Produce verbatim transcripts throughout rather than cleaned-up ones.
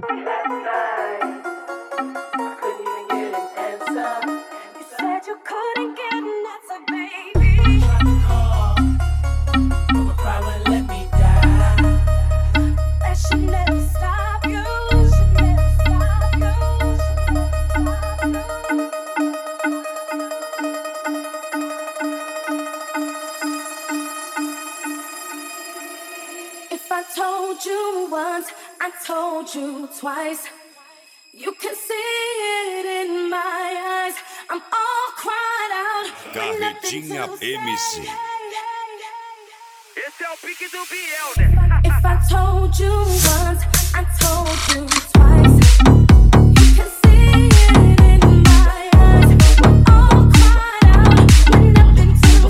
Twice, you can see it in my eyes. I'm all cried out. Carretinha M C. Esse é o pique do Biel, né? If I told you once, I told you twice. You can see it in my eyes. I'm all cried out with nothing to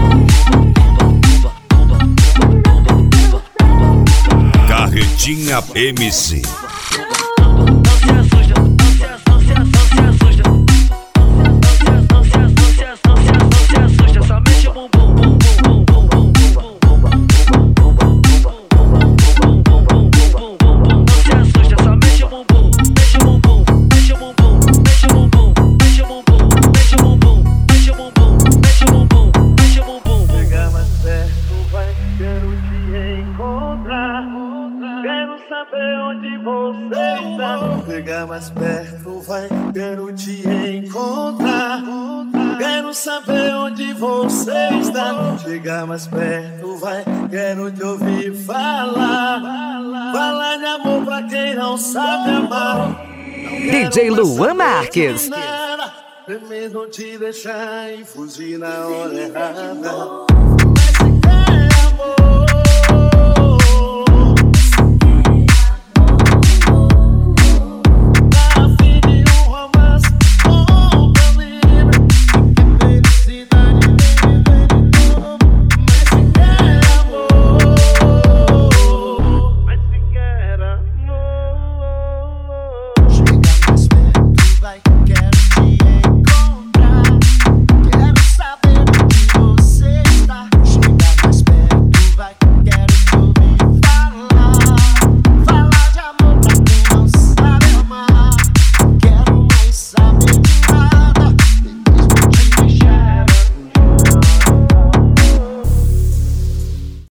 say. Carretinha M C. Chegar mais perto, vai, quero te encontrar. Quero saber onde você está. Chegar mais perto, vai, quero te ouvir falar. Falar de amor pra quem não sabe amar. D J Luan Marques. Primeiro não te deixar e fugir na hora errada. Mas se quer amor,